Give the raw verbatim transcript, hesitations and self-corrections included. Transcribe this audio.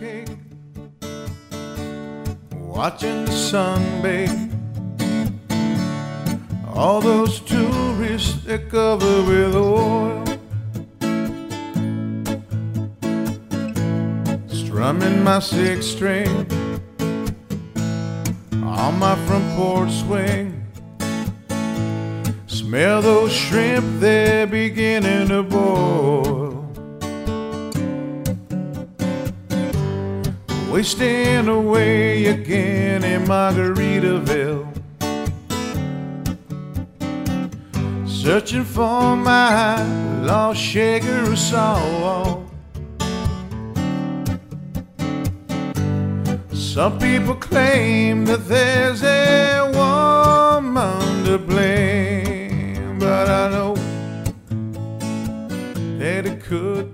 cake, watching the sun bake. All those tourists, they're covered with oil, strumming my sixth string on my front porch swing. Smell those shrimp, they're beginning to boil. Wasting away again in Margaritaville, searching for my lost shaker of salt. Some people claim that there's a woman to blame, but I know that it could